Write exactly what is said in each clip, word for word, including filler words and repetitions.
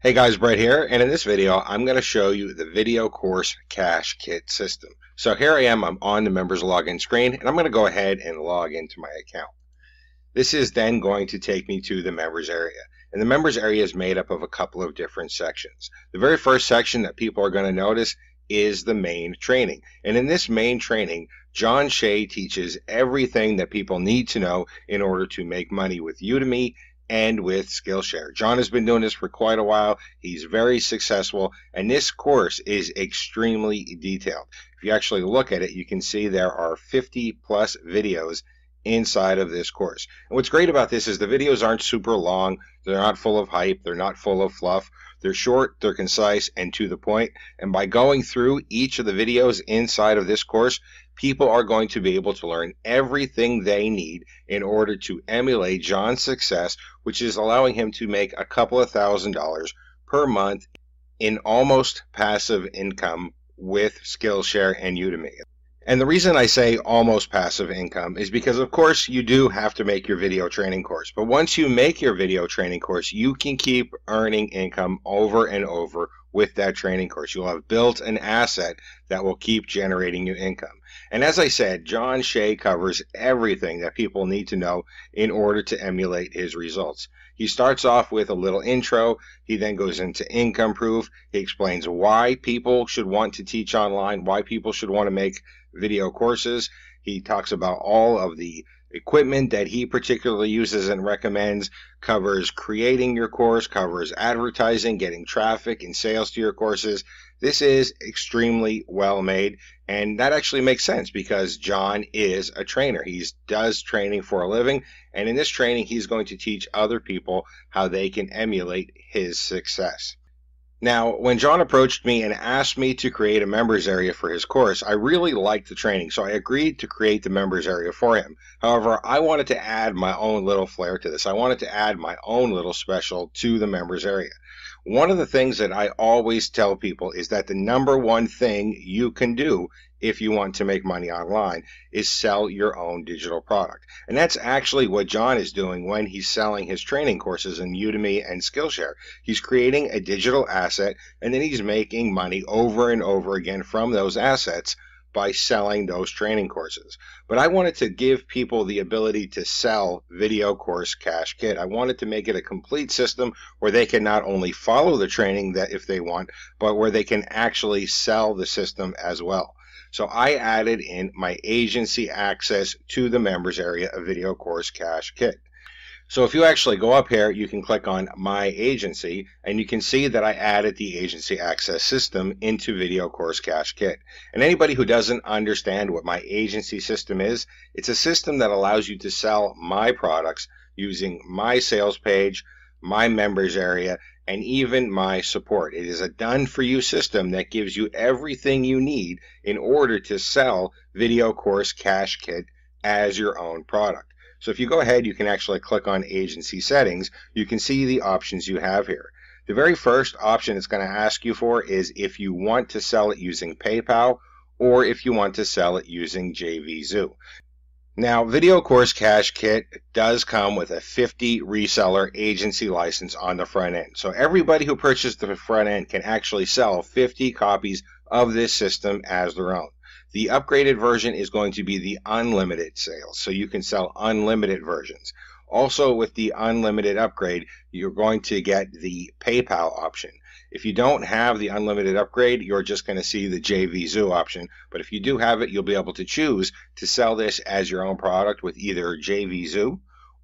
Hey guys, Brett here, and in this video I'm going to show you the Video Course Cash Kit system. So here I am, I'm on the members login screen, and I'm going to go ahead and log into my account. This is then going to take me to the members area, and the members area is made up of a couple of different sections. The very first section that people are going to notice is the main training, and in this main training John Shea teaches everything that people need to know in order to make money with Udemy and with Skillshare. John has been doing this for quite a while. He's very successful, and this course is extremely detailed. If you actually look at it, you can see there are fifty plus videos inside of this course. And what's great about this is the videos aren't super long. They're not full of hype. They're not full of fluff. They're short, they're concise, and to the point. And by going through each of the videos inside of this course, people are going to be able to learn everything they need in order to emulate John's success, which is allowing him to make a couple of thousand dollars per month in almost passive income with Skillshare and Udemy. And the reason I say almost passive income is because, of course, you do have to make your video training course. But once you make your video training course, you can keep earning income over and over with that training course. You'll have built an asset that will keep generating you income. And as I said, John Shea covers everything that people need to know in order to emulate his results. He starts off with a little intro. He then goes into income proof. He explains why people should want to teach online, why people should want to make video courses. He talks about all of the equipment that he particularly uses and recommends, covers creating your course, covers advertising, getting traffic and sales to your courses. This is extremely well made, and that actually makes sense because John is a trainer. He does training for a living, and in this training he's going to teach other people how they can emulate his success. Now, when John approached me and asked me to create a members area for his course, I really liked the training, so I agreed to create the members area for him. However, I wanted to add my own little flair to this. I wanted to add my own little special to the members area. One of the things that I always tell people is that the number one thing you can do if you want to make money online is sell your own digital product. And that's actually what John is doing when he's selling his training courses in Udemy and Skillshare. He's creating a digital asset, and then he's making money over and over again from those assets by selling those training courses. But I wanted to give people the ability to sell Video Course Cash Kit. I wanted to make it a complete system where they can not only follow the training that if they want, but where they can actually sell the system as well. So I added in my agency access to the members area of Video Course Cash Kit. So if you actually go up here, you can click on My Agency, and you can see that I added the agency access system into Video Course Cash Kit. And anybody who doesn't understand what my agency system is, it's a system that allows you to sell my products using my sales page, my members area, and even my support. It is a done-for-you system that gives you everything you need in order to sell Video Course Cash Kit as your own product. So if you go ahead, you can actually click on Agency Settings. You can see the options you have here. The very first option it's going to ask you for is if you want to sell it using PayPal or if you want to sell it using JVZoo. Now, Video Course Cash Kit does come with a fifty reseller agency license on the front end. So everybody who purchased the front end can actually sell fifty copies of this system as their own. The upgraded version is going to be the unlimited sales, so you can sell unlimited versions. Also, with the unlimited upgrade, you're going to get the PayPal option. If you don't have the unlimited upgrade, you're just going to see the JVZoo option. But if you do have it, you'll be able to choose to sell this as your own product with either JVZoo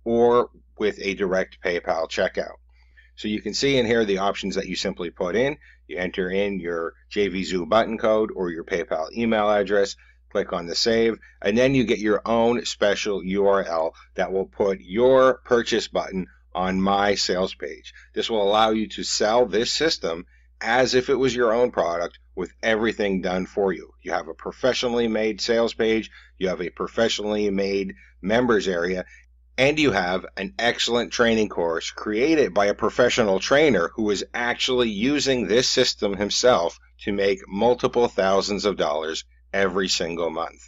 or with a direct PayPal checkout. So you can see in here the options that you simply put in. You enter in your JVZoo button code or your PayPal email address, click on the save, and then you get your own special U R L that will put your purchase button on my sales page. This will allow you to sell this system as if it was your own product with everything done for you. You have a professionally made sales page, you have a professionally made members area, and you have an excellent training course created by a professional trainer who is actually using this system himself to make multiple thousands of dollars every single month.